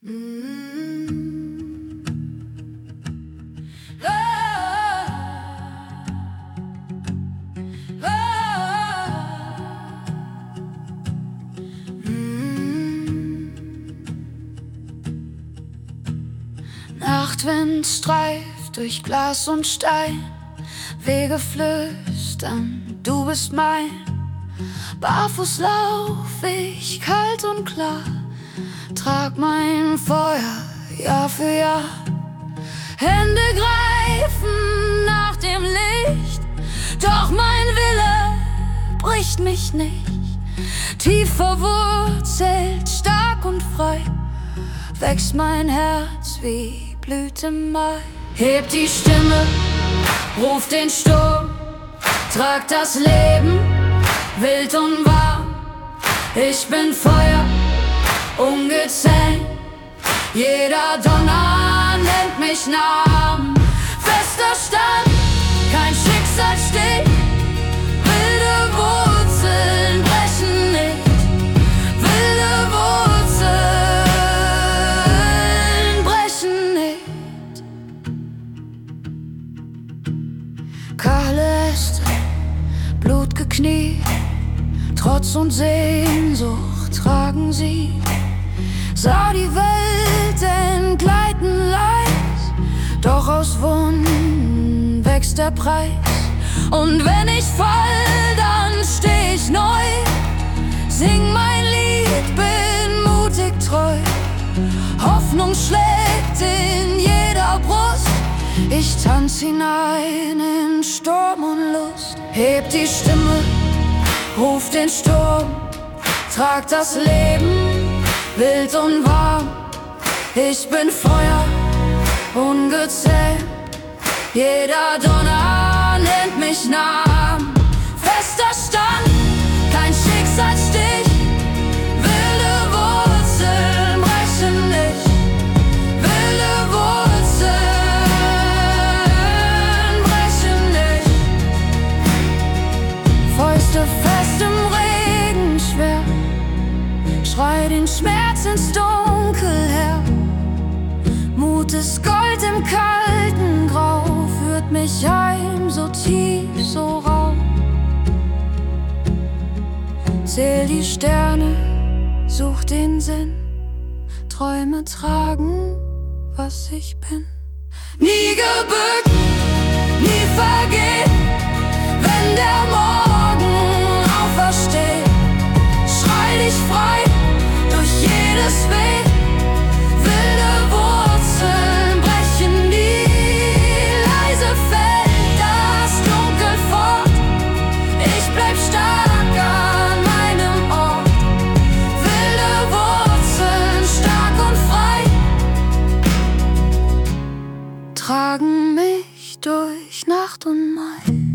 Nachtwind streift durch Glas und Stein, Wege flüstern, du bist mein. Barfuß lauf ich kalt und klar, trag mein Feuer Jahr für Jahr. Hände greifen nach dem Licht, doch mein Wille bricht mich nicht. Tief verwurzelt, stark und frei, wächst mein Herz wie Blüte im Mai. Heb die Stimme, ruf den Sturm, trag das Leben wild und warm. Ich bin Feuer, ungezähmt, jeder Donner nennt mich Namen. Fester Stand, kein Schicksalsstich, wilde Wurzeln brechen nicht. Wilde Wurzeln brechen nicht. Kahle Äste, Blut gekniet, Trotz und Sehnsucht tragen sie. Sah die Welt entgleiten leis, doch aus Wunden wächst der Preis. Und wenn ich fall, dann steh ich neu, sing mein Lied, bin mutig treu. Hoffnung schlägt in jeder Brust, ich tanz hinein in Sturm und Lust. Heb die Stimme, ruf den Sturm, trag das Leben wild und warm. Ich bin Feuer, ungezähmt, jeder Donner nennt mich Namen. Fester Stand, kein Schicksalsstich, wilde Wurzeln brechen nicht. Wilde Wurzeln brechen nicht. Fäuste fest im Regen schwer, schrei den Schmerz ins Dunkel her. Mut ist Gold im kalten Grau, führt mich heim so tief, so rau. Zähl die Sterne, such den Sinn, Träume tragen, was ich bin. Nie gebückt, nie vergeht, wenn der Morgen aufersteht. Schrei dich frei durch jedes Weg, wilde Wurzeln brechen nie. Leise fällt das Dunkel fort, ich bleib stark an meinem Ort. Wilde Wurzeln, stark und frei, tragen mich durch Nacht und Mai.